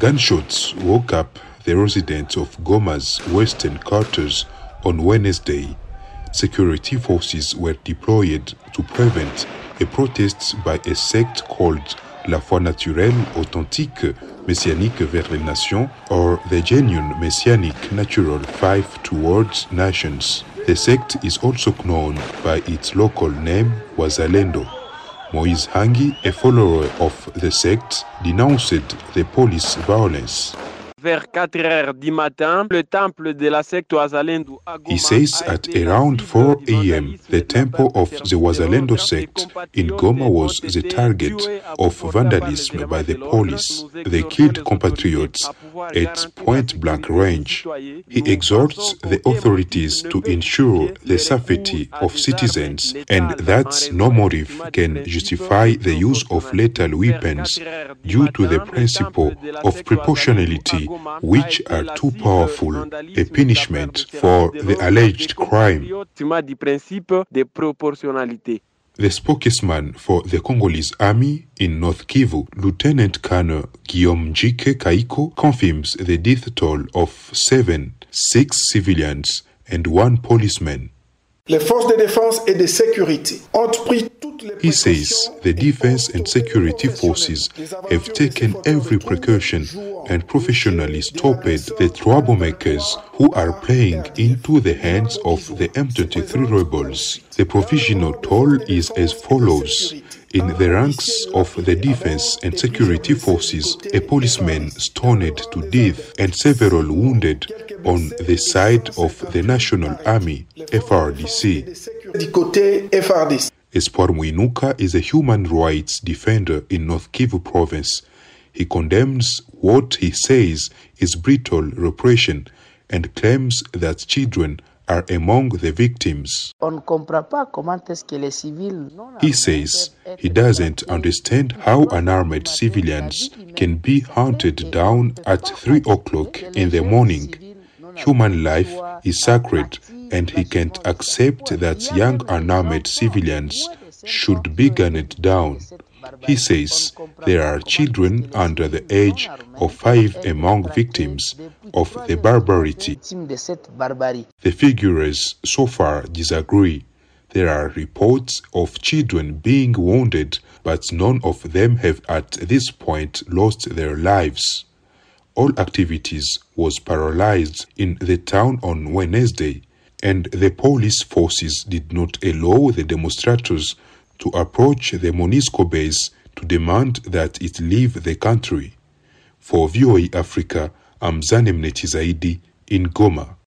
Gunshots woke up the residents of Goma's western quarters on Wednesday. Security forces were deployed to prevent a protest by a sect called La Foi Naturelle Authentique Messianique vers les Nations, or the Genuine Messianic Natural Five Towards Nations. The sect is also known by its local name, Wazalendo. Moïse Hangi, a follower of the sect, denounced the police violence. Vers 4 heures du matin, le temple de la secte Wazalendo à Goma. He says at around 4 a.m., the temple of the Wazalendo sect in Goma was the target of vandalism by the police. They killed compatriots at point-blank range. He exhorts the authorities to ensure the safety of citizens and that no motive can justify the use of lethal weapons due to the principle of proportionality, which are too powerful a punishment for the alleged crime. The spokesman for the Congolese army in North Kivu, Lieutenant Colonel Guillaume Njike Kaiko, confirms the death toll of 6 civilians and 1 policeman. Les forces de défense et de sécurité ont pris toutes les He says the defense and security forces have taken every precaution and professionally stopped the troublemakers who are playing into the hands of the M23 rebels. The provisional toll is as follows. In the ranks of the defense and security forces, a policeman stoned to death and several wounded on the side of the National Army, FRDC. Espoir Mwinuka is a human rights defender in North Kivu province. He condemns what he says is brutal repression and claims that children are among the victims. He says he doesn't understand how unarmed civilians can be hunted down at 3 o'clock in the morning. Human life is sacred, and he can't accept that young unarmed civilians should be gunned down. He says there are children under the age of 5 among victims of the barbarity. The figures so far disagree. There are reports of children being wounded, but none of them have at this point lost their lives. All activities was paralyzed in the town on Wednesday, and the police forces did not allow the demonstrators to approach the MONUSCO base to demand that it leave the country. For VOA Africa, I'm Zanem Netizaidi in Goma.